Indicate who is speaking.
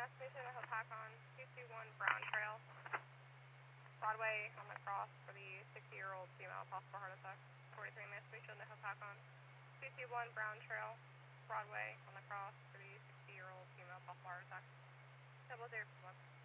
Speaker 1: gas station at Hopatcon, 221 Brown Trail. Broadway on the cross for the 60-year-old female possible heart attack. 43 minutes, we should at Hopatcon, 221 Brown Trail. Broadway on the cross for the 60-year-old female possible heart attack. 001.